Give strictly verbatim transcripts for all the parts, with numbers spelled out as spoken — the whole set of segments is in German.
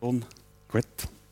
Und gut.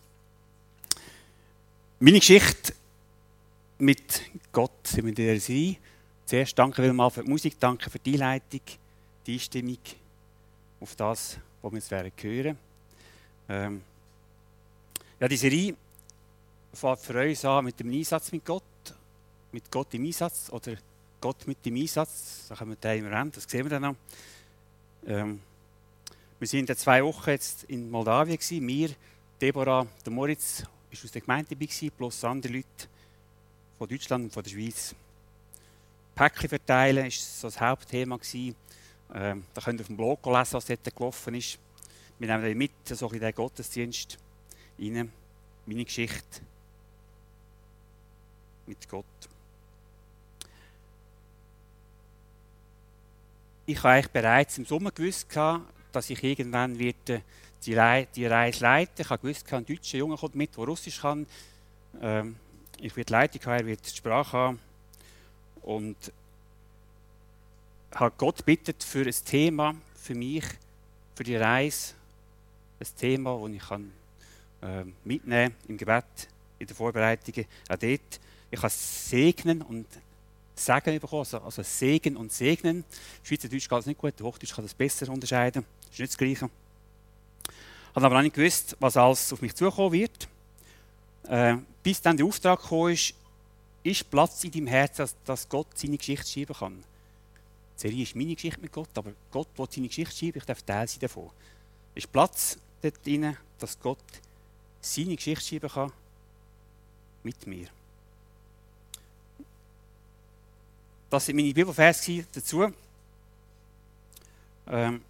Meine Geschichte mit Gott sind wir in dieser Serie. Zuerst danke vielmals für die Musik, danke für die Einleitung, die Einstimmung auf das, was wir jetzt hören werden. Ähm ja, die Serie fängt für uns an mit dem Einsatz mit Gott, mit Gott im Einsatz oder Gott mit dem Einsatz. Da können wir den im Rennen, das sehen wir dann noch. Ähm wir sind in zwei Wochen jetzt in Moldawien gewesen. Wir, Deborah, der Moritz, ist aus der Gemeinde dabei gewesen, plus andere Leute von Deutschland und von der Schweiz. Päckchen verteilen war so das Hauptthema gewesen. Ähm, da könnt ihr auf dem Blog lesen, was dort gelaufen ist. Wir nehmen dann mit, so in den Gottesdienst rein, meine Geschichte mit Gott. Ich habe eigentlich bereits im Sommer gewusst, dass ich irgendwann wird die, Re- die Reise leiten. Ich habe gewusst, ein deutscher Junge kommt mit, der Russisch kann. Ähm, ich werde die Leitung haben, er wird die Sprache haben. Und habe Gott gebeten für ein Thema, für mich, für die Reise. Ein Thema, das ich kann, äh, mitnehmen kann im Gebet, in den Vorbereitungen. Auch dort. Ich kann segnen und Segen bekommen, also, also Segen und Segnen. Schweizerdeutsch geht es nicht gut, Hochdeutsch kann das besser unterscheiden. Das ist nicht das Gleiche. Ich habe aber auch nicht gewusst, was alles auf mich zukommen wird. Äh, bis dann der Auftrag gekommen ist, ist Platz in deinem Herzen, dass, dass Gott seine Geschichte schreiben kann. Die Serie ist meine Geschichte mit Gott, aber Gott will seine Geschichte schreiben, ich darf Teil sein davon. Ist Platz dort drin, dass Gott seine Geschichte schreiben kann mit mir. Das waren meine Bibelverse dazu. Ähm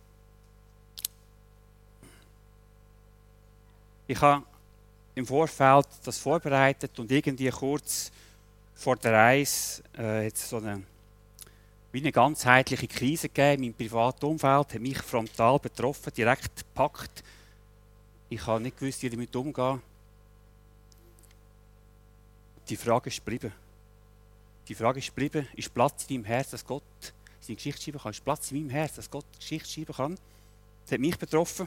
ich habe im Vorfeld das vorbereitet und irgendwie kurz vor der Reise äh, jetzt so eine, wie eine ganzheitliche Krise gegeben. Mein privates Umfeld hat mich frontal betroffen, direkt gepackt. Ich habe nicht gewusst, wie ich damit umgehen. Die Frage ist geblieben. Die Frage ist geblieben, ist Platz in deinem Herz, dass Gott seine Geschichte schreiben kann? Ist Platz in meinem Herz, dass Gott Geschichte schreiben kann? Das hat mich betroffen.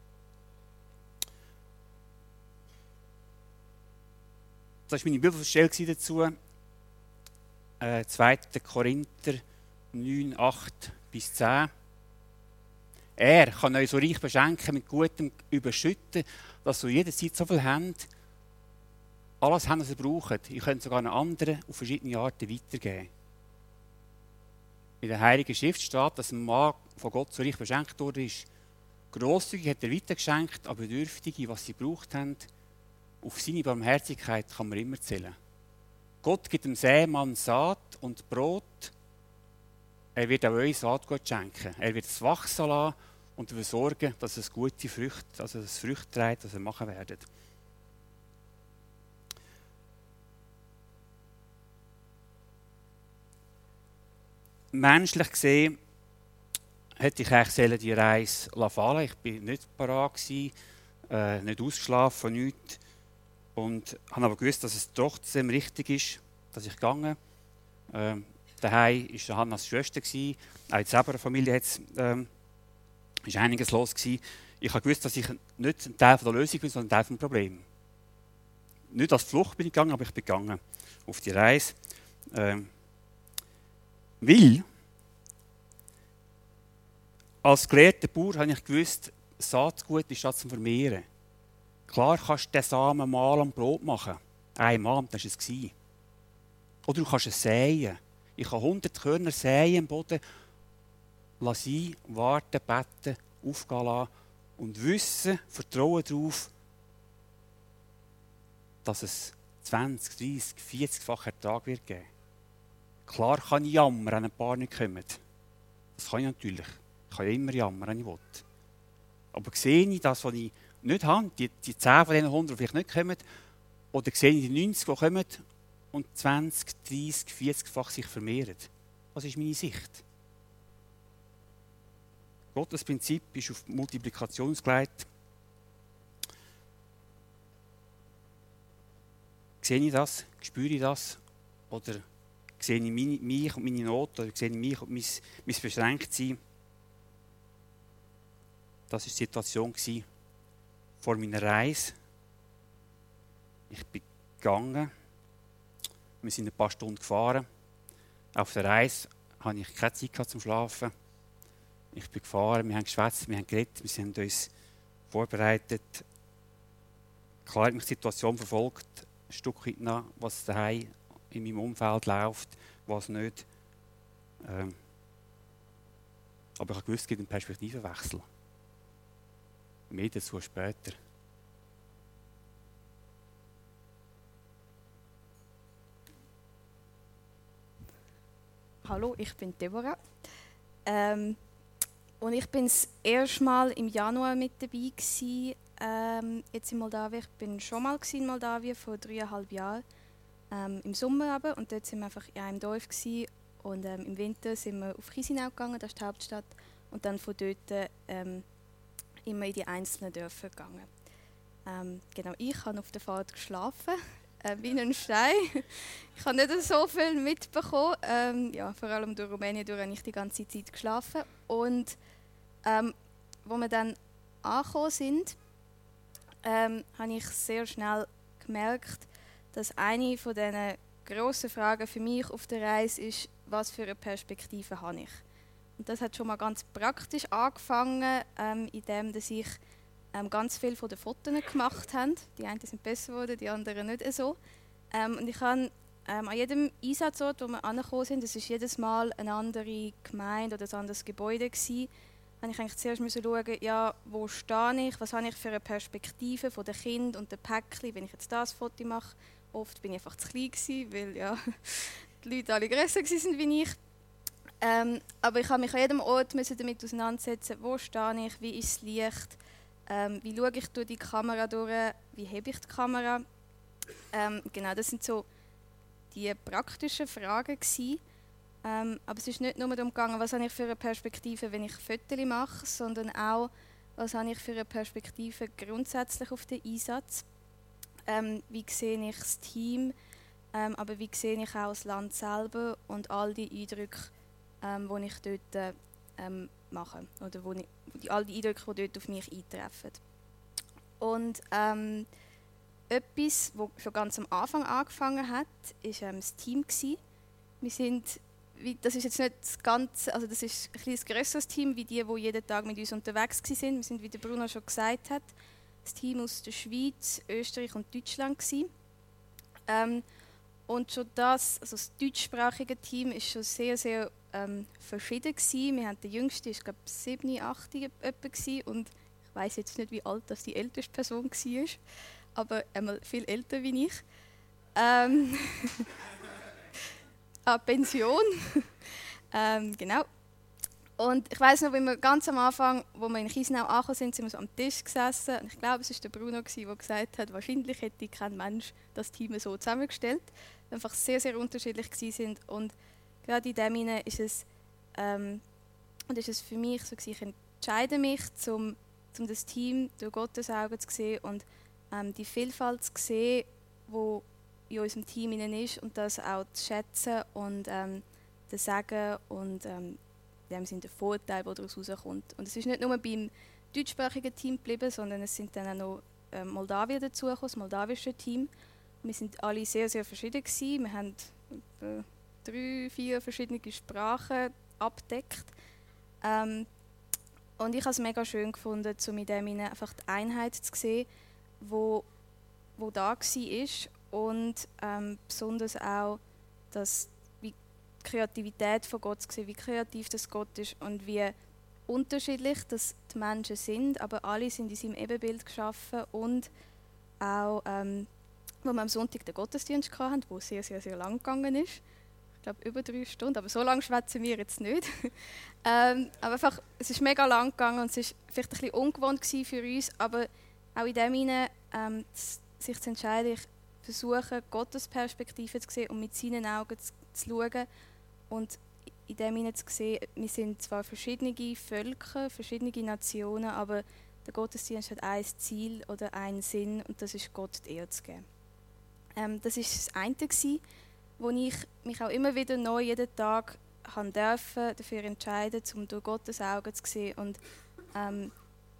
Das war meine Bibelstelle dazu. Äh, zweiter Korinther neun, acht bis zehn. Er kann euch so reich beschenken, mit Gutem überschütten, dass ihr jederzeit so viel habt. Alles haben, was ihr braucht. Ihr könnt sogar einen anderen auf verschiedene Arten weitergeben. In der Heiligen Schrift steht, dass ein Mann von Gott so reich beschenkt wurde. Grosszügig hat er weitergeschenkt, aber Bedürftige, was sie gebraucht haben, auf seine Barmherzigkeit kann man immer zählen. Gott gibt dem Sämann Saat und Brot. Er wird auch euch Saatgut schenken. Er wird es wachsen lassen und dafür sorgen, dass es gute Früchte, also das Früchte trägt, was ihr machen werdet. Menschlich gesehen hätte ich eigentlich die Reise fallen. Ich war nicht parat, äh, nicht ausgeschlafen, nichts. Und habe aber gewusst, dass es trotzdem richtig ist, dass ich gegangen bin. Ähm, daheim war Hannas Schwester, auch in der Zebra-Familie ähm, war einiges los gewesen. Ich habe gewusst, dass ich nicht ein Teil der Lösung bin, sondern ein Teil des Problems. Nicht als Flucht bin ich gegangen, aber ich bin gegangen auf die Reise. Ähm, Weil, als gelehrter Bauer habe ich gewusst, Saatgut ist das zum Vermehren. Klar kannst du den Samen mal am Brot machen. Einmal, das war es. Oder du kannst es säen. Ich kann hundert Körner säen im Boden, lassen, warten, beten, aufgehen lassen und wissen, vertrauen darauf, dass es zwanzig, dreissig, vierzig-fach Ertrag wird geben. Klar kann ich jammern, wenn ein paar nicht kommen. Das kann ich natürlich. Ich kann ja immer jammern, wenn ich will. Aber sehe ich das, was ich nicht habe, die, die zehn von diesen hundert, die vielleicht nicht kommen, oder sehe ich die neunzig, die kommen und zwanzig, dreissig, vierzig-fach sich vermehren? Was ist meine Sicht? Gottes Prinzip ist auf Multiplikation ausgelegt. Sehe ich das? Spüre ich das? Oder sehe ich meine, mich und meine Not? Oder sehe ich mich und mein, mein Beschränktsein? Das war die Situation vor meiner Reise. Ich bin gegangen. Wir sind ein paar Stunden gefahren. Auf der Reise hatte ich keine Zeit zum Schlafen. Ich bin gefahren, wir haben geschwätzt, wir haben geredet, wir haben uns vorbereitet. Klar hat mich die Situation verfolgt, ein Stück weit nach, was daheim in meinem Umfeld läuft, was nicht. Ähm, aber ich habe gewusst, es gibt einen Perspektivenwechsel. Mehr dazu später. Hallo, ich bin Deborah. Ähm, und ich bin das erste Mal im Januar mit dabei gewesen, ähm, jetzt in Moldawien. Ich bin schon mal in Moldawien vor dreieinhalb Jahren ähm, im Sommer aber, und dort sind wir einfach in einem Dorf gewesen, und ähm, im Winter sind wir auf Chisinau gegangen, das ist die Hauptstadt, und dann von dort ähm, immer in die einzelnen Dörfer gegangen. Ähm, genau, ich habe auf der Fahrt geschlafen. Äh, wie ein Stein. Ich habe nicht so viel mitbekommen. Ähm, ja, vor allem durch Rumänien durch habe ich die ganze Zeit geschlafen. Und ähm, als wir dann angekommen sind, ähm, habe ich sehr schnell gemerkt, dass eine von diesen grossen Fragen für mich auf der Reise ist, was für eine Perspektive habe ich. Und das hat schon mal ganz praktisch angefangen, ähm, indem dass ich Ähm, ganz viele von den Fotos gemacht haben. Die einen sind besser geworden, die anderen nicht so. Ähm, und ich habe ähm, an jedem Einsatzort, wo wir angekommen sind, das war jedes Mal eine andere Gemeinde oder ein anderes Gebäude gewesen, habe ich eigentlich zuerst müssen schauen, ja, wo stehe ich, was habe ich für eine Perspektive von den Kindern und den Päckchen, wenn ich jetzt das Foto mache. Oft bin ich einfach zu klein gewesen, weil ja, die Leute alle grösser waren wie ich. Ähm, aber ich habe mich an jedem Ort müssen damit auseinandersetzen, wo stehe ich, wie ist das Licht, Ähm, wie schaue ich durch die Kamera durch, wie hebe ich die Kamera. Ähm, genau, das sind so die praktischen Fragen gewesen. Ähm, aber es ist nicht nur darum gegangen, was habe ich für eine Perspektive, wenn ich Fotos mache, sondern auch, was habe ich für eine Perspektive grundsätzlich auf den Einsatz. Ähm, wie sehe ich das Team, ähm, aber wie sehe ich auch das Land selber und all die Eindrücke, ähm, die ich dort ähm, mache, oder wo ich, die, all die Eindrücke, die dort auf mich eintreffen. Und ähm, etwas, das schon ganz am Anfang angefangen hat, war ähm, das Team gewesen. Wir sind, wie, das ist jetzt nicht das ganze, also das ist ein bisschen grösseres Team, wie die, die jeden Tag mit uns unterwegs waren. Wir sind, wie der Bruno schon gesagt hat, das Team aus der Schweiz, Österreich und Deutschland gewesen. Ähm, und schon das, also das deutschsprachige Team, ist schon sehr, sehr ähm, verschieden gewesen. Wir haben den jüngsten, ich glaube sieben, acht etwa, und ich weiß jetzt nicht, wie alt das die älteste Person war, aber einmal viel älter wie ich. Ähm, ah, Pension. ähm, genau. Und ich weiß noch, wie wir ganz am Anfang, wo wir in Chisinau angekommen sind, sind wir so am Tisch gesessen. Und ich glaube, es war der Bruno, der gesagt hat, wahrscheinlich hätte kein Mensch das Team so zusammengestellt. Wir einfach sehr, sehr unterschiedlich waren. Und gerade in dem Sinne ist es, ähm, und ist es für mich so, ich entscheide mich, um, um das Team durch Gottes Augen zu sehen und ähm, die Vielfalt zu sehen, die in unserem Team ist, und das auch zu schätzen und ähm, zu sagen und ähm, in dem Sinne der Vorteil, der daraus herauskommt. Und es ist nicht nur beim deutschsprachigen Team geblieben, sondern es sind dann auch noch äh, Moldawien dazugekommen, das moldawische Team. Wir sind alle sehr, sehr verschieden gewesen. Wir haben äh, drei, vier verschiedene Sprachen abdeckt. Ähm, und ich habe es mega schön gefunden, um in dem einfach die Einheit zu sehen, wo, wo da war, und ähm, besonders auch, dass wie die Kreativität von Gott zu sehen, wie kreativ das Gott ist und wie unterschiedlich das die Menschen sind, aber alle sind in seinem Ebenbild geschaffen. Und auch, ähm, wo wir am Sonntag den Gottesdienst hatten, der sehr, sehr, sehr lang gegangen ist. Ich glaube, über drei Stunden, aber so lange schwätzen wir jetzt nicht. ähm, aber einfach, es ist mega lang gegangen und es war vielleicht ein bisschen ungewohnt für uns, aber auch in dem Sinne, ähm, sich zu entscheiden, ich versuche, Gottes Perspektive zu sehen und mit seinen Augen zu, zu schauen. Und in dem Sinne zu sehen, wir sind zwar verschiedene Völker, verschiedene Nationen, aber der Gottesdienst hat ein Ziel oder einen Sinn, und das ist, Gott die Ehre zu geben. Ähm, das war das eine, wo ich mich auch immer wieder neu jeden Tag haben dürfen, dafür entscheiden, um durch Gottes Augen zu sehen und ähm,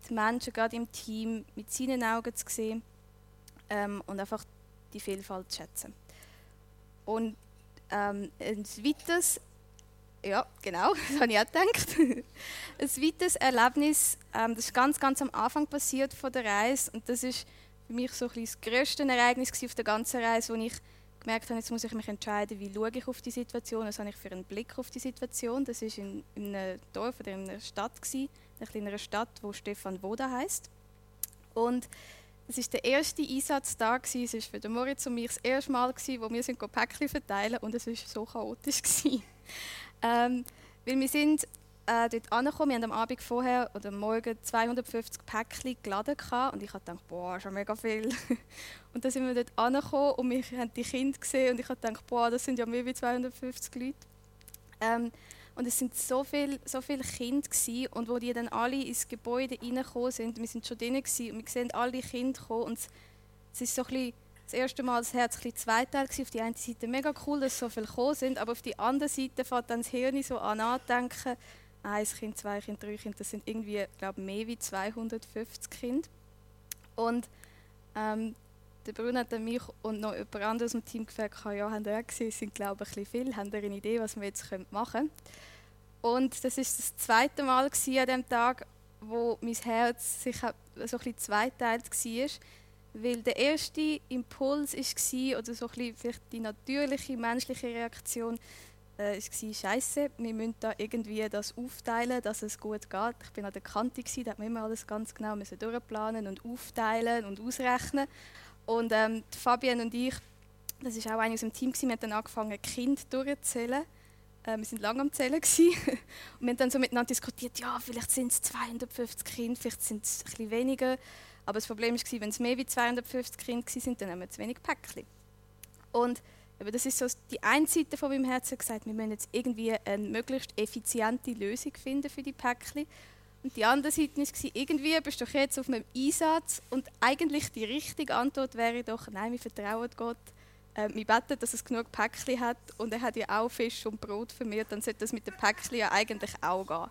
die Menschen gerade im Team mit seinen Augen zu sehen ähm, und einfach die Vielfalt zu schätzen. Und ähm, ein weiteres, ja genau, das habe ich auch gedacht, ein weiteres Erlebnis, ähm, das ist ganz, ganz am Anfang passiert von der Reise und das ist für mich so ein bisschen das grösste Ereignis auf der ganzen Reise, wo ich gemerkt habe, jetzt muss ich mich entscheiden, wie schaue ich auf die Situation, was habe ich für einen Blick auf die Situation. Das war in, in einem Dorf oder in einer Stadt, gewesen, einer kleineren Stadt, wo Stefan Woda heisst. Und das war der erste Einsatztag, es war für den Moritz und mich das erste Mal, wo wir sind Päckchen verteilen und es war so chaotisch. ähm, weil wir sind äh, dort angekommen, wir haben am Abend vorher oder am Morgen zweihundertfünfzig Päckchen geladen und ich habe gedacht, boah, schon mega viel. Und dann sind wir dort angekommen und wir haben die Kinder gesehen und ich habe gedacht, boah, das sind ja mehr als zweihundertfünfzig Leute. Ähm, und es sind so viele so viel Kinder gewesen, und wo die dann alle ins Gebäude reingekommen sind, wir sind schon drinnen gewesen, und wir sehen alle Kinder kommen und es ist so ein bisschen das erste Mal das Herz ein bisschen zweiteilig gewesen. Auf die eine Seite mega cool, dass so viele gekommen sind, aber auf die andere Seite fängt dann das Hirn so an nachdenken, ein Kind, zwei Kinder, drei Kinder, das sind irgendwie, glaube ich, mehr als zweihundertfünfzig Kinder. Und ähm, der Bruno hat mich und noch jemand anderes aus dem Team gefragt, ja, haben ihr auch gesehen, es sind, glaube ich, ein bisschen viel, habt ihr eine Idee, was wir jetzt machen können? Und das war das zweite Mal an diesem Tag, wo mein Herz sich so ein bisschen zweiteilt war. Weil der erste Impuls war, oder so ein bisschen vielleicht die natürliche menschliche Reaktion, äh, war, Scheiße, wir müssen da irgendwie das aufteilen, dass es gut geht. Ich war an der Kante, da hat man immer alles ganz genau müssen durchplanen und aufteilen und ausrechnen. Und ähm, Fabienne und ich, das war auch eine aus dem Team, wir haben dann angefangen, die Kinder durchzuzählen. Äh, wir waren lange am Zählen. Und wir haben dann so miteinander diskutiert, ja, vielleicht sind es zweihundertfünfzig Kinder, vielleicht sind es ein bisschen weniger. Aber das Problem war, wenn es mehr als zweihundertfünfzig Kinder waren, dann haben wir zu wenig Päckchen. Und aber das ist so die eine Seite von meinem Herzen gesagt, wir müssen jetzt irgendwie eine möglichst effiziente Lösung finden für die Päckchen. Und die andere Seite war, irgendwie bist du doch jetzt auf einem Einsatz und eigentlich die richtige Antwort wäre doch, nein, wir vertrauen Gott, äh, wir beten, dass es genug Päckchen hat und er hat ja auch Fisch und Brot vermehrt, dann sollte das mit den Päckchen ja eigentlich auch gehen.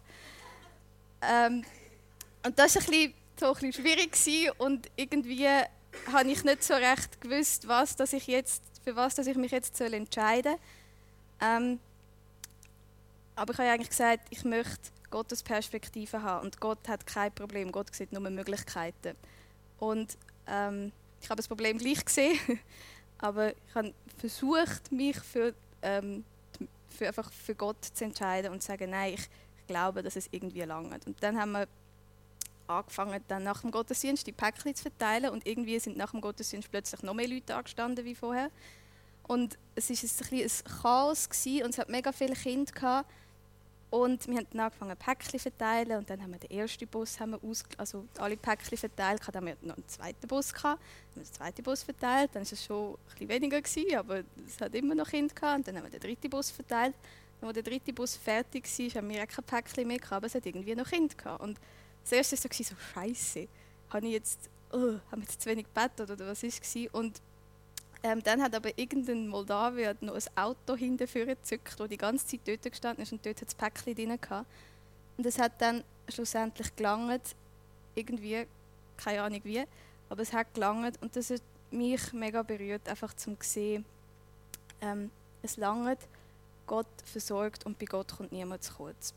Ähm, und das war ein bisschen, so ein bisschen schwierig gewesen und irgendwie habe ich nicht so recht gewusst, was, dass ich jetzt, für was dass ich mich jetzt entscheiden soll. Ähm, aber ich habe eigentlich gesagt, ich möchte Gottes Perspektive haben und Gott hat kein Problem, Gott sieht nur Möglichkeiten. Und ähm, ich habe das Problem gleich gesehen, aber ich habe versucht, mich für, ähm, für, einfach für Gott zu entscheiden und zu sagen, nein, ich, ich glaube, dass es irgendwie langt. Und dann haben wir angefangen, dann nach dem Gottesdienst die Päckchen zu verteilen und irgendwie sind nach dem Gottesdienst plötzlich noch mehr Leute angestanden wie vorher. Und es war ein, ein Chaos gewesen, und es hat mega viele Kinder gehabt. Und wir haben dann angefangen, Päckchen zu verteilen und dann haben wir den ersten Bus haben wir aus, also alle Päckchen verteilt, dann haben wir noch einen zweiten Bus gehabt, dann haben wir den zweiten Bus verteilt, dann war es schon ein bisschen weniger gewesen, aber es hat immer noch Kinder gehabt, und dann haben wir den dritten Bus verteilt. Und als der dritte Bus fertig war, haben wir auch kein Päckchen mehr gehabt, aber es hat irgendwie noch Kinder gehabt. Und das erste war so, so Scheiße, habe ich jetzt, oh, haben wir jetzt zu wenig gebetet oder was war es? Und Ähm, dann hat aber irgendein Moldawier noch ein Auto hinten gezückt, das die ganze Zeit dort gestanden ist und dort hat das Päckchen drin gehabt. Und es hat dann schlussendlich gelangt, irgendwie, keine Ahnung wie, aber es hat gelangt und das hat mich mega berührt, einfach zum sehen, ähm, es langt, Gott versorgt und bei Gott kommt niemand zu kurz.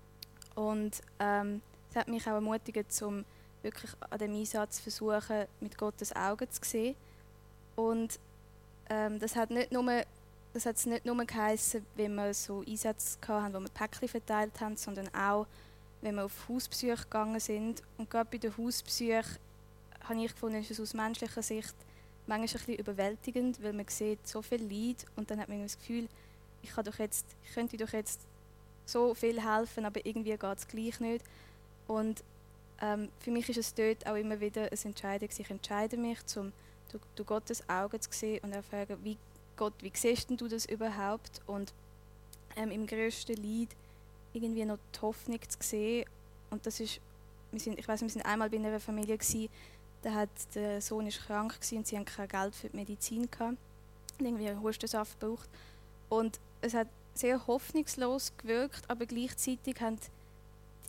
Und ähm, es hat mich auch ermutigt, um wirklich an dem Einsatz zu versuchen, mit Gottes Augen zu sehen. Und Ähm, das hat nicht nur, das hat nicht nur geheissen, wenn wir so Einsätze hatten, wo wir Päckchen verteilt haben, sondern auch, wenn wir auf Hausbesuche gegangen sind. Und gerade bei den Hausbesuchen habe ich gefunden, ist es aus menschlicher Sicht manchmal ein bisschen überwältigend, weil man sieht so viel Leid und dann hat man das Gefühl, ich, kann doch jetzt, ich könnte doch jetzt so viel helfen, aber irgendwie geht es gleich nicht. Und ähm, für mich ist es dort auch immer wieder eine Entscheidung, ich entscheide mich, um durch, durch Gottes Augen zu sehen und auch fragen, wie Gott, wie siehst du das überhaupt? Und ähm, im grössten Leid irgendwie noch die Hoffnung zu sehen. Und das ist, wir sind, ich weiss, wir sind einmal bei einer Familie gewesen, da hat der Sohn ist krank gewesen und sie hatten kein Geld für die Medizin gehabt, und irgendwie einen Hustensaft gebraucht. Und es hat sehr hoffnungslos gewirkt, aber gleichzeitig haben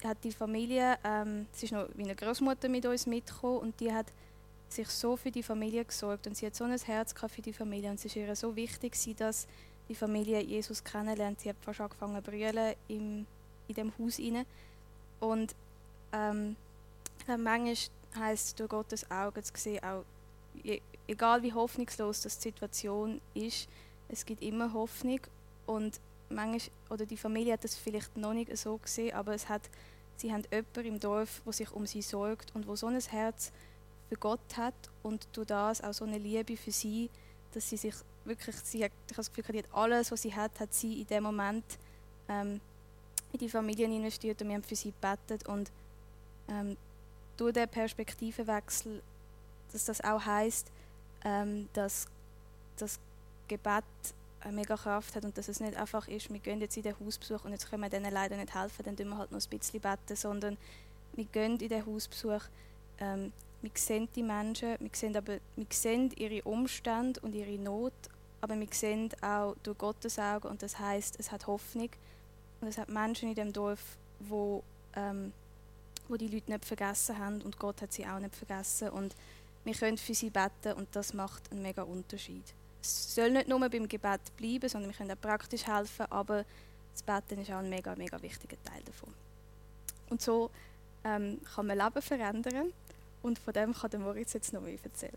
hat die Familie, ähm, es ist noch wie eine Großmutter mit uns mitgekommen und die hat sich so für die Familie gesorgt und sie hat so ein Herz gehabt für die Familie und es ist ihr so wichtig gewesen, dass die Familie Jesus kennenlernt. Sie hat fast angefangen zu brüllen im, in dem Haus rein. Und ähm, manchmal heisst es, durch Gottes Augen zu sehen, auch, egal wie hoffnungslos das die Situation ist, es gibt immer Hoffnung. Und manchmal, oder die Familie hat das vielleicht noch nicht so gesehen, aber es hat, sie haben jemanden im Dorf, der sich um sie sorgt und wo so ein Herz für Gott hat und durch das auch so eine Liebe für sie, dass sie sich wirklich, sie hat, ich habe das Gefühl, die hat alles, was sie hat, hat sie in dem Moment ähm, in die Familien investiert und wir haben für sie gebetet und ähm, durch den Perspektivenwechsel, dass das auch heisst, ähm, dass das Gebet eine mega Kraft hat und dass es nicht einfach ist, wir gehen jetzt in den Hausbesuch und jetzt können wir denen leider nicht helfen, dann tun wir halt noch ein bisschen beten, sondern wir gehen in den Hausbesuch, ähm, wir sehen die Menschen, wir sehen, aber, wir sehen ihre Umstände und ihre Not, aber wir sehen auch durch Gottes Augen und das heisst, es hat Hoffnung und es hat Menschen in dem Dorf, wo, ähm, wo die Leute nicht vergessen haben und Gott hat sie auch nicht vergessen und wir können für sie beten und das macht einen mega Unterschied. Es soll nicht nur beim Gebet bleiben, sondern wir können auch praktisch helfen, aber das Beten ist auch ein mega, mega wichtiger Teil davon. Und so ähm, kann man Leben verändern und von dem kann der Moritz jetzt noch mehr erzählen.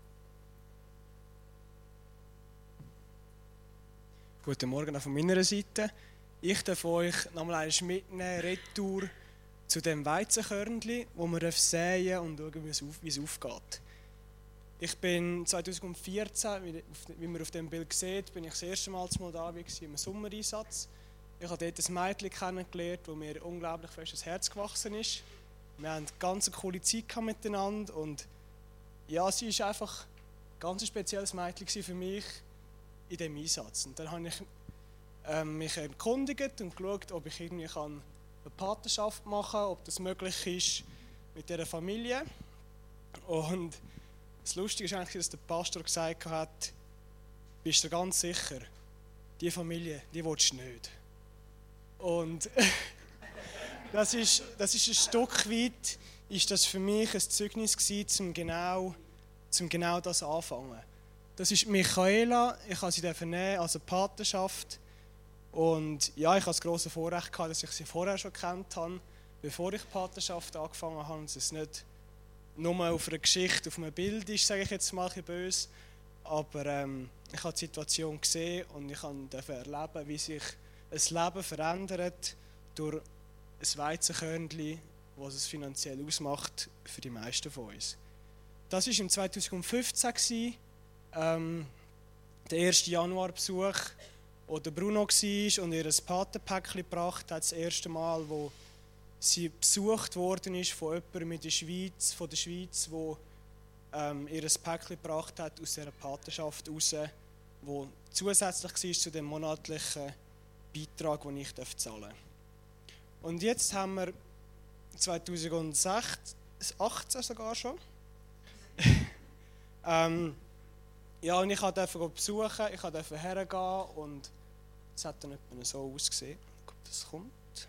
Guten Morgen auch von meiner Seite. Ich darf euch nochmal einmal mitnehmen, retour zu dem Weizenkörnchen, wo wir säen und schauen, wie es aufgeht. Ich bin zweitausendvierzehn, wie man auf dem Bild sieht, bin ich das erste Mal in Moldawien im Sommereinsatz. Ich habe dort ein Mädchen kennengelernt, das mir unglaublich fest ins Herz gewachsen ist. Wir hatten eine ganz coole Zeit miteinander und ja, sie war einfach ein ganz spezielles Mädchen für mich in diesem Einsatz. Und dann habe ich ähm, mich erkundigt und geschaut, ob ich irgendwie eine Patenschaft machen kann, ob das möglich ist mit dieser Familie. Und das Lustige ist eigentlich, dass der Pastor gesagt hat, bist du ganz sicher, diese Familie, die willst du nicht. Und das ist, das ist ein Stück weit, ist das für mich ein Zeugnis gewesen, um genau, um genau das anfangen. Das ist Michaela, ich habe sie nehmen als eine Patenschaft. Und ja, ich hatte das grosse Vorrecht gehabt, dass ich sie vorher schon kennt habe, bevor ich die Patenschaft angefangen habe. Es ist nicht nur auf einer Geschichte, auf einem Bild ist, sage ich jetzt mal ein bisschen böse. Aber ähm, ich habe die Situation gesehen und ich durfte erleben, wie sich ein Leben verändert durch ein Weizenkörnchen, was es finanziell ausmacht für die meisten von uns. Das war im zweitausendfünfzehn, ähm, der erste Januarbesuch, wo der Bruno war und ihr ein Patenpäckchen gebracht hat, das erste Mal, wo sie besucht worden ist von jemandem in der Schweiz, von der Schweiz, wo ähm, ihr ein Päckchen gebracht hat aus dieser Patenschaft raus, wo zusätzlich war zu dem monatlichen Beitrag, den ich zahlen darf. Und jetzt haben wir zweitausendachtzehn sogar schon. ähm, ja, und ich durfte besuchen, ich durfte hergehen und es hat dann etwa so ausgesehen. Ob das kommt.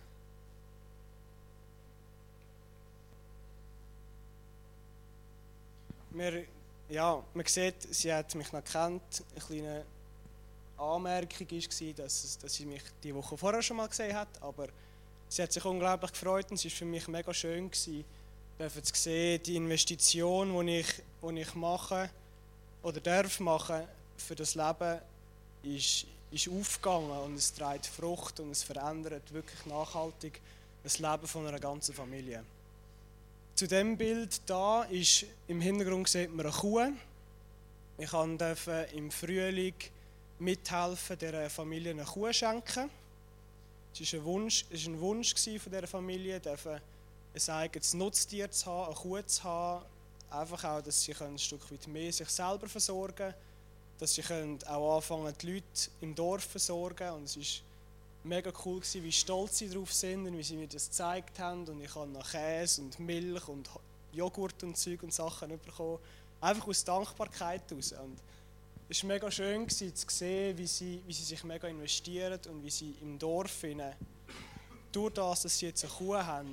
Wir, ja, man sieht, sie hat mich noch gekannt. Eine kleine Anmerkung war, dass, dass sie mich die Woche vorher schon mal gesehen hat, aber sie hat sich unglaublich gefreut und es war für mich mega schön, zu sehen, die Investition, die ich, die ich mache oder darf machen für das Leben, ist, ist aufgegangen und es trägt Frucht und es verändert wirklich nachhaltig das Leben von einer ganzen Familie. Zu diesem Bild da ist im Hintergrund sieht man eine Kuh. Ich durfte im Frühling mithelfen, dieser Familie eine Kuh schenken. Es war ein Wunsch, es war ein Wunsch von dieser Familie, ein eigenes Nutztier zu haben, eine Kuh zu haben. Einfach auch, dass sie ein Stück weit mehr sich selber versorgen können, dass sie auch anfangen, die Leute im Dorf zu versorgen. Und es war mega cool, wie stolz sie darauf sind und wie sie mir das gezeigt haben. Und ich habe noch Käse und Milch und Joghurt und Zeug und Sachen bekommen. Einfach aus Dankbarkeit heraus. Und es war mega schön zu sehen, wie sie, wie sie sich mega investieren und wie sie im Dorf, durch das, dass sie jetzt eine Kuh haben,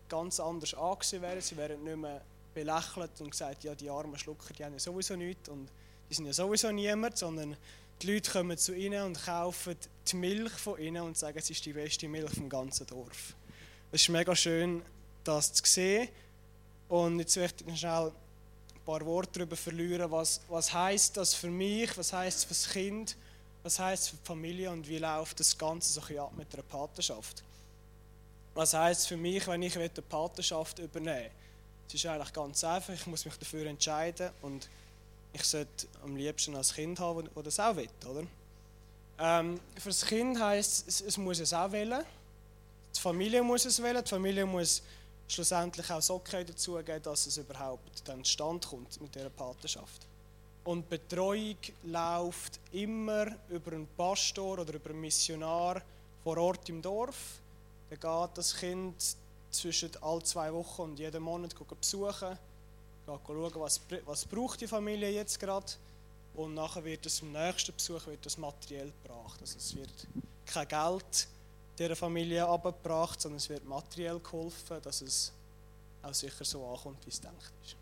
ganz anders angesehen werden. Sie werden nicht mehr belächelt und gesagt, ja, die armen Schlucker, die haben ja sowieso nichts und die sind ja sowieso niemand, sondern die Leute kommen zu ihnen und kaufen die Milch von ihnen und sagen, es ist die beste Milch vom ganzen Dorf. Es ist mega schön, das zu sehen. Und jetzt möchte ich schnell ein paar Worte darüber verlieren, was, was heisst das für mich, was heisst es für das Kind, was heisst es für die Familie und wie läuft das Ganze so ein bisschen ab mit einer Patenschaft. Was heisst es für mich, wenn ich eine Patenschaft übernehmen will? Es ist eigentlich ganz einfach, ich muss mich dafür entscheiden und ich sollte am liebsten als Kind haben, das das auch will, oder? Ähm, für das Kind heisst es, es muss es auch wählen. Die Familie muss es wählen. Die Familie muss schlussendlich auch Socken dazugeben, dass es überhaupt dann zustande kommt mit dieser Patenschaft. Und die Betreuung läuft immer über einen Pastor oder über einen Missionar vor Ort im Dorf. Dann geht das Kind zwischen alle zwei Wochen und jeden Monat besuchen, schauen, was, was braucht die Familie jetzt gerade. Und nachher wird es im nächsten Besuch wird das materiell gebracht. Also es wird kein Geld dieser Familie abgebracht, sondern es wird materiell geholfen, dass es auch sicher so ankommt, wie es gedacht ist.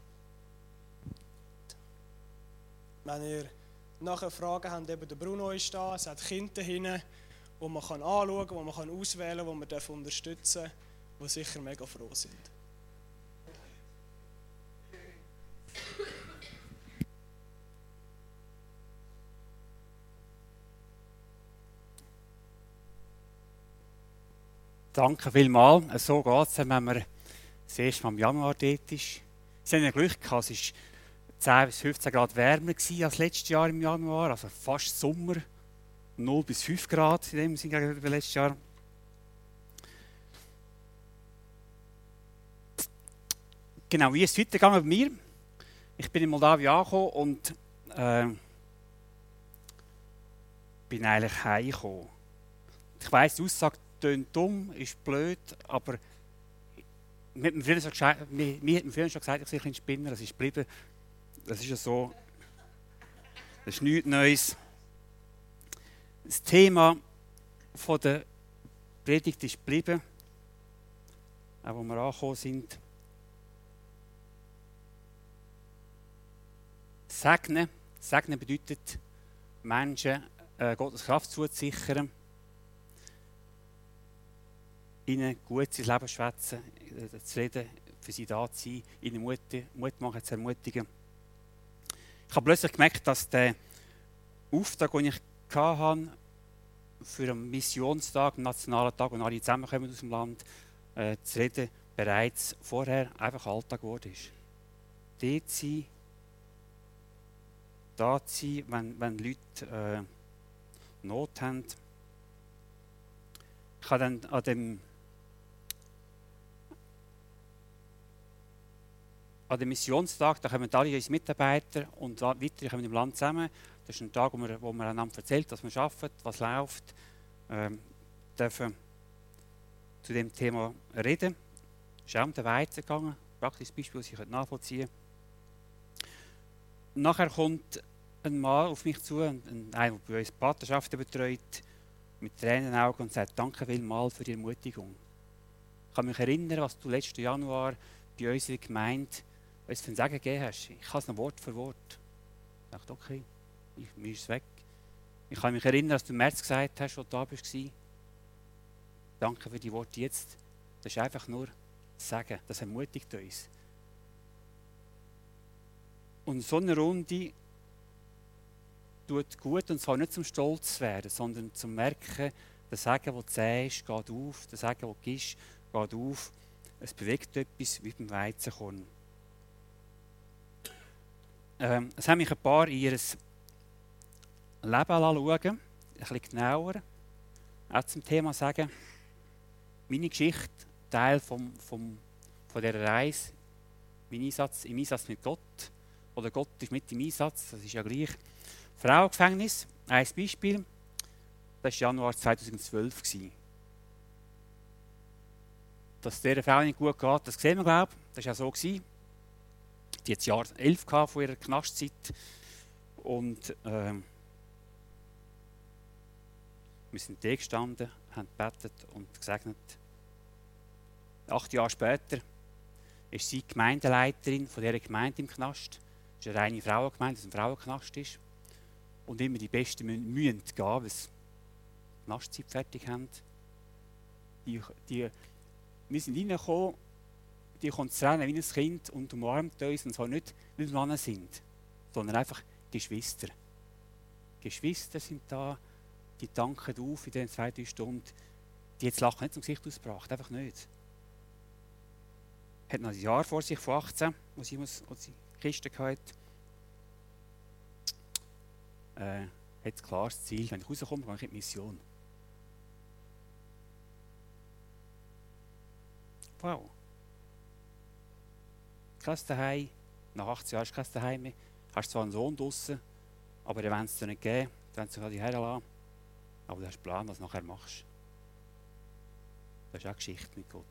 Wenn ihr nachher Fragen habt, eben der Bruno ist da, es hat Kinder hinten, die man anschauen kann, die man auswählen kann, die man unterstützen darf, die sicher mega froh sind. Danke vielmals. So geht es, wenn man das erste Mal im Januar dort ist. Sie haben ja Glück gehabt, es war zehn bis fünfzehn Grad wärmer als letztes Jahr im Januar, also fast Sommer. null bis fünf Grad in dem Sinne gegenüber letztes Jahr. Genau, wie ist es weitergegangen bei mir? Ich bin in Moldawien angekommen und äh, bin eigentlich heimgekommen. Ich weiss, die Aussage klingt dumm, ist blöd, aber mir hat man früher, so gesagt, mir, mir hat man früher schon gesagt, ich sei ein bisschen Spinner, das ist geblieben. Das ist ja so. Das ist nichts Neues. Das Thema von der Predigt ist geblieben, auch wo wir angekommen sind. Segnen. Segnen bedeutet, Menschen äh, Gottes Kraft zuzusichern, ihnen gut ins Leben schwätzen, äh, zu reden, für sie da zu sein, ihnen Mut, Mut machen, zu ermutigen. Ich habe plötzlich gemerkt, dass der Auftrag, den ich hatte, für einen Missionstag, einen nationalen Tag, wo alle zusammenkommen aus dem Land, äh, zu reden, bereits vorher einfach Alltag geworden ist. Dort sein, da zu sein, wenn, wenn Leute äh, Not haben. Ich habe dann an dem, an dem Missionstag, da kommen alle unsere Mitarbeiter und weitere kommen im Land zusammen. Das ist ein Tag, wo man, wo man einander erzählt, was man arbeitet, was läuft. Ähm, dürfen zu dem Thema reden. Es ist auch um den Weizen gegangen, praktisches Beispiel, das ich nachvollziehen kann. Nachher kommt ein Mann auf mich zu, ein, einer, der bei uns Patenschaften betreut, mit Tränen in den Augen und sagt, danke vielmals für die Ermutigung. Ich kann mich erinnern, was du letzten Januar bei unserer Gemeinde uns für ein Sagen gegeben hast. Ich habe es noch Wort für Wort. Ich dachte, okay, ich, mir ist es weg. Ich kann mich erinnern, dass du im März gesagt hast, als du da warst. Danke für die Worte jetzt. Das ist einfach nur Sagen. Das ermutigt uns. Und so eine Runde tut gut, und zwar nicht zum Stolz werden, sondern zum Merken, das Sagen, das du sagst, geht auf, das Sagen, das du gibst, geht auf. Es bewegt etwas wie beim Weizenkorn. Ähm, es haben mich ein paar in ihr Leben schauen, ein bisschen genauer, auch zum Thema Sagen. Meine Geschichte, Teil vom, vom, von dieser Reise, mein Einsatz, im Einsatz mit Gott, oder Gott ist mit im Einsatz, das ist ja gleich. Frauengefängnis, ein Beispiel, das war Januar zweitausendzwölf. Dass es dieser Frau nicht gut geht, das sehen wir, glaube ich. Das war ja so. Die hatte das Jahr elf von ihrer Knastzeit. Und äh, wir sind da gestanden, haben gebetet und gesegnet. Acht Jahre später ist sie Gemeindeleiterin von dieser Gemeinde im Knast. Das ist eine reine Frauengemeinde, das ein Frauenknast ist. Und immer die Besten müssen, müssen gehen, weil sie die Knastzeit fertig haben. Die, die, wir sind reingekommen, die kommt zu rennen wie ein Kind und umarmt uns. Und zwar nicht, weil wir Männer sind, sondern einfach Geschwister. Geschwister sind da, die danken auf in diesen zwei, drei Stunden. Die jetzt lachen nicht zum Gesicht ausgebracht, einfach nicht. Hat noch ein Jahr vor sich, von achtzehn, wo sie, wo sie Kiste hatte. Äh, hat ein klares Ziel, wenn ich rauskomme, gehe ich in die Mission. Wow. Kein Zuhause, nach achtzehn Jahren ist kein Zuhause mehr. Hast zwar einen Sohn draussen, aber den wollen sie dir nicht geben, den wollen sie dich herlassen. Aber du hast einen Plan, was du nachher machst. Das ist auch Geschichte mit Gott.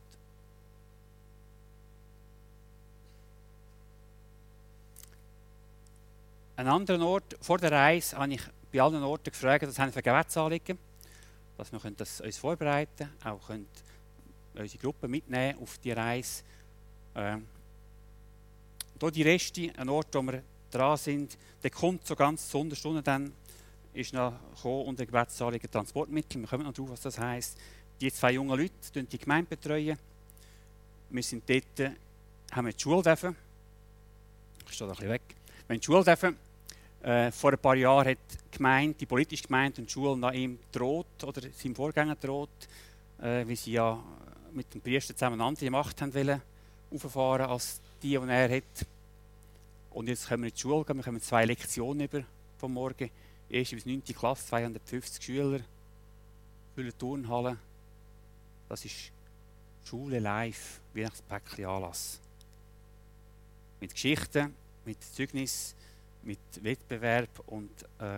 An anderen Ort, vor der Reise, habe ich bei allen Orten gefragt, was haben wir für Gebetsanliegen, dass wir das uns vorbereiten können, auch können unsere Gruppe mitnehmen auf die Reise. Ähm, hier die Reste, ein Ort, wo wir dran sind, der kommt so ganz zur Sonderstunde, dann ist noch gekommen unter Gebetsanliegen Transportmittel. Wir kommen noch drauf, was das heisst. Die zwei jungen Leute betreuen die Gemeinde. Betreuen. Wir sind dort, haben wir die Schule dürfen. Ich stehe da ein bisschen weg. Wir haben die Schule dürfen. Äh, vor ein paar Jahren hat die Gemeinde, die politische Gemeinde und die Schule nach ihm droht, oder seinem Vorgänger droht, äh, weil sie ja mit dem Priester zusammen eine andere Macht haben wollen, auffahren als die, die er hat. Und jetzt können wir in die Schule gehen, wir kommen zwei Lektionen über vom Morgen. Erste bis neunte Klasse, zweihundertfünfzig Schüler, viele Turnhallen. Das ist Schule live, wie ein Päckchen Anlass. Mit Geschichten, mit Zeugnis, mit Wettbewerb und äh,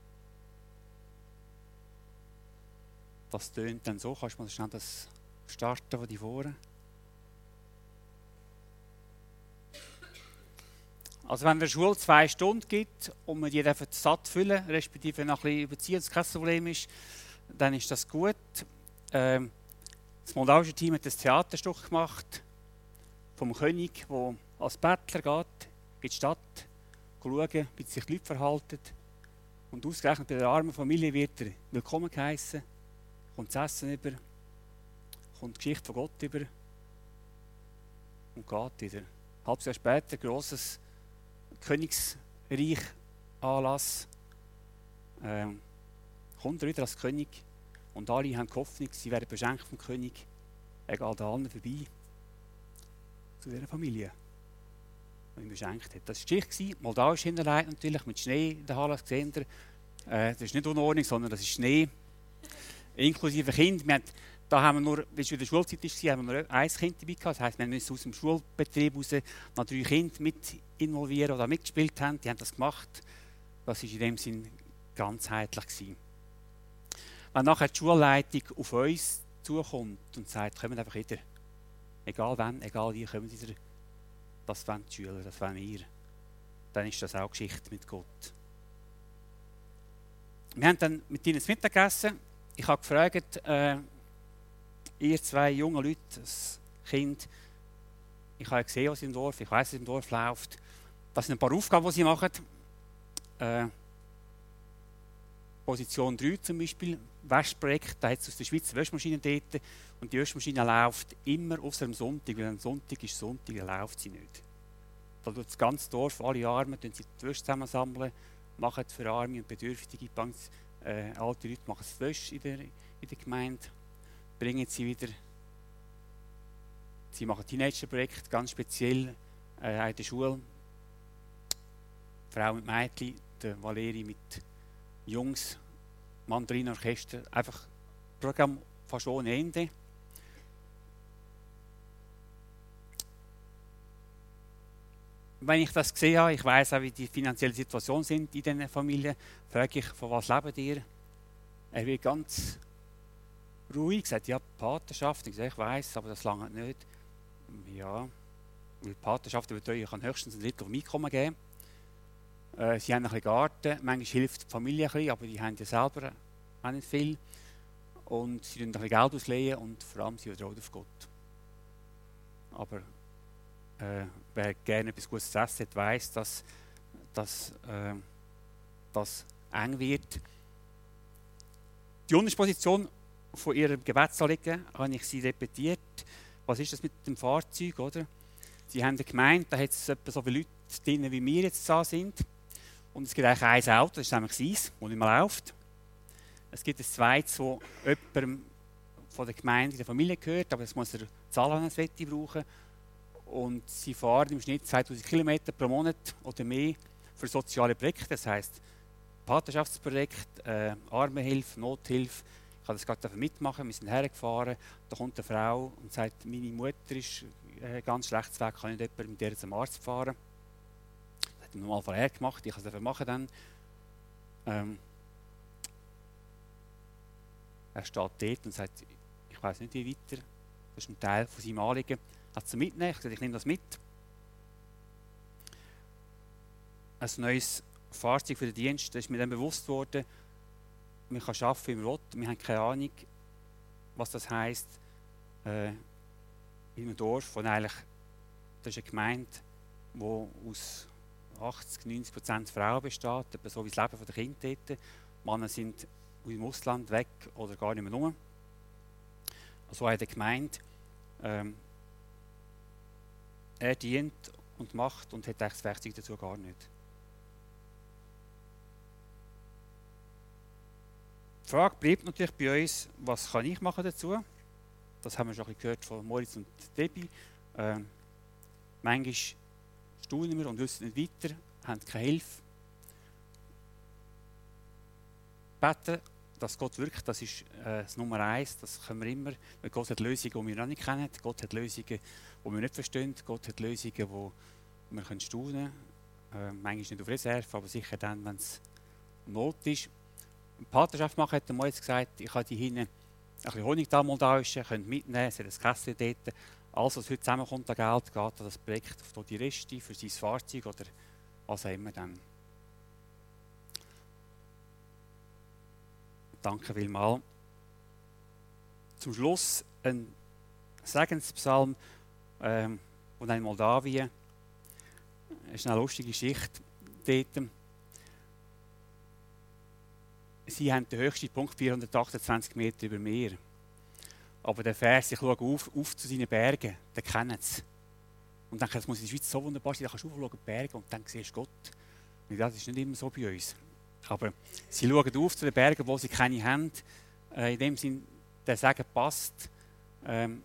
das tönt dann so. Kannst du mal schnell das starten von die vorne? Also wenn der Schule zwei Stunden gibt und man die satt füllen, respektive noch ein bisschen überziehen, das kein Problem ist, dann ist das gut. Ähm, das moldauische Team hat ein Theaterstück gemacht vom König, der als Bettler geht in die Stadt, schauen, wie sich die Leute verhalten. Und ausgerechnet bei der armen Familie wird er willkommen geheissen, kommt das Essen über, kommt die Geschichte von Gott über und geht wieder. Ein halbes Jahr später ein grosses Königsreich Anlass. Ähm, kommt er wieder als König und alle haben die Hoffnung, sie werden beschenkt vom König. Er geht an allen vorbei zu dieser Familie, die ihn beschenkt hat. Das war die Geschichte, moldauisch hinterlegt natürlich, mit Schnee in der Halle, das seht ihr. Äh, das ist nicht Unordnung, sondern das ist Schnee, inklusive Kind. Wir haben, da haben wir nur, wie es in der Schulzeit war, haben wir nur ein Kind dabei gehabt. Das heisst, wir müssen aus dem Schulbetrieb heraus noch drei Kinder mit involvieren oder mitgespielt haben. Die haben das gemacht. Das war in dem Sinn ganzheitlich gewesen. Wenn nachher die Schulleitung auf uns zukommt und sagt, kommt einfach wieder, egal wann, egal wie, kommen wieder, das wollen die Schüler, das wollen wir, dann ist das auch Geschichte mit Gott. Wir haben dann mit ihnen das Mittagessen. Ich habe gefragt, äh, ihr zwei junge Leute, das Kind, ich habe gesehen, was im Dorf, ich weiß, was im Dorf läuft. Das sind ein paar Aufgaben, die sie machen. Äh, Position drei zum Beispiel, Waschprojekt, da hat es aus der Schweiz Waschmaschinen dort und die Waschmaschine läuft immer außer am Sonntag, weil am Sonntag ist Sonntag, dann läuft sie nicht. Da tut das ganze Dorf, alle Armen, sie die Wäsche zusammensammeln, machen für Arme und Bedürftige, ganz, äh, alte Leute machen das Wäsche in der, in der Gemeinde, bringen sie wieder. Sie machen Teenager-Projekt, ganz speziell äh, in der Schule. Frau mit Mädchen, der Valeri mit Jungs, Mandolinorchester, einfach Programm fast ohne Ende. Wenn ich das gesehen habe, ich weiss auch, wie die finanzielle Situation sind in diesen Familien, frage ich, von was lebt ihr? Er wird ganz ruhig, sagt, ja, Patenschaft. Ich sage, ich weiss, aber das lange nicht. Ja, weil Patenschaft wird euch höchstens ein Drittel vom Einkommen geben. Äh, sie haben ein bisschen Garten, manchmal hilft die Familie ein bisschen, aber die haben ja selber auch nicht viel. Und sie tun ein bisschen Geld ausleihen und vor allem sie vertrauen auf Gott. aber äh, wer gerne etwas Gutes zu essen hat, weiss, dass, dass äh, das eng wird. Die Untersposition von ihrem Gebetsanliegen habe ich sie repetiert. Was ist das mit dem Fahrzeug, oder? Sie haben gemeint, da hat es etwa so viele Leute drin, wie wir jetzt da sind. Und es gibt eigentlich ein Auto, das ist nämlich sein, das nicht mehr läuft. Es gibt ein zweites, das jemandem von der Gemeinde, der Familie gehört, aber das muss er zahlen, wenn er es brauchen. Und sie fahren im Schnitt zweitausend Kilometer pro Monat oder mehr für soziale Projekte. Das heisst, Paterschaftsprojekt, äh, Armenhilfe, Nothilfe. Ich habe das gerade mitmachen, wir sind hergefahren. Da kommt eine Frau und sagt, meine Mutter ist äh, ganz schlecht weg, kann nicht jemand mit der zum Arzt fahren. Das hat er normal vorher gemacht, ich kann es einfach machen dann. Ähm, er steht dort und sagt, ich weiß nicht wie weiter. Das ist ein Teil von seinem Anliegen. Hat sie mitnehmen? Ich sage, ich nehme das mit. Ein neues Fahrzeug für den Dienst, da ist mir dann bewusst worden, man kann arbeiten, wie man will. Wir haben keine Ahnung, was das heisst. Äh, in einem Dorf, wo eigentlich, das ist eine Gemeinde, die aus achtzig, neunzig Prozent Frauen besteht, etwa so wie das Leben der Kinder dort. Männer sind im Ausland weg oder gar nicht mehr rum. So hat er gemeint, ähm, er dient und macht und hat das Werkzeug dazu gar nicht. Die Frage bleibt natürlich bei uns, was kann ich machen dazu? Das haben wir schon ein bisschen gehört von Moritz und Debbie. Ähm, manchmal staunen wir und wissen nicht weiter, haben keine Hilfe. Beten, dass Gott wirkt, das ist äh, das Nummer eins, das können wir immer. Weil Gott hat Lösungen, die wir noch nicht kennen. Gott hat Lösungen, die wir nicht verstehen. Gott hat Lösungen, die wir können staunen können. Äh, manchmal nicht auf Reserve, aber sicher dann, wenn es Not ist. Eine Paterschaft machen, hat der Moritz gesagt, ich habe die hinten ein bisschen Honig da moldawischen, könnt mitnehmen, es hat ein Kästchen dort. Alles, was heute zusammenkommt an Geld, geht an das Projekt auf die Reste, für sein Fahrzeug oder was auch immer dann. Danke vielmals. Zum Schluss ein Segenspsalm ähm, von einem Moldawien. Es ist eine lustige Geschichte dort. Sie haben den höchsten Punkt vierhundertachtundzwanzig Meter über Meer. Aber der Vers, ich schaue auf, auf zu seinen Bergen, den kennen sie. Und denken, das muss in der Schweiz so wunderbar sein, da kannst du aufschauen, die Berge, und dann siehst du Gott. Und das ist nicht immer so bei uns. Aber sie schauen auf zu den Bergen, wo sie keine haben. Äh, in dem Sinn, der Segen passt. Ähm,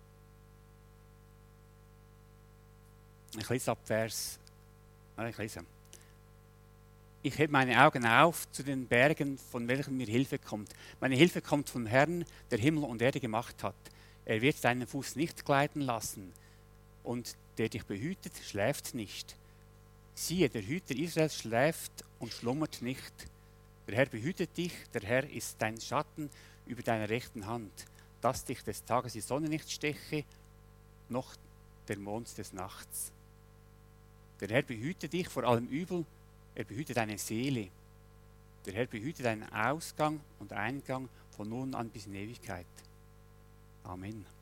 ich lese ab Vers. Äh, ich lese. Ich heb meine Augen auf zu den Bergen, von welchen mir Hilfe kommt. Meine Hilfe kommt vom Herrn, der Himmel und Erde gemacht hat. Er wird deinen Fuß nicht gleiten lassen. Und der dich behütet, schläft nicht. Siehe, der Hüter Israels schläft und schlummert nicht. Der Herr behütet dich, der Herr ist dein Schatten über deiner rechten Hand, dass dich des Tages die Sonne nicht steche, noch der Mond des Nachts. Der Herr behütet dich vor allem Übel, er behütet deine Seele. Der Herr behütet deinen Ausgang und Eingang von nun an bis in Ewigkeit. Amen.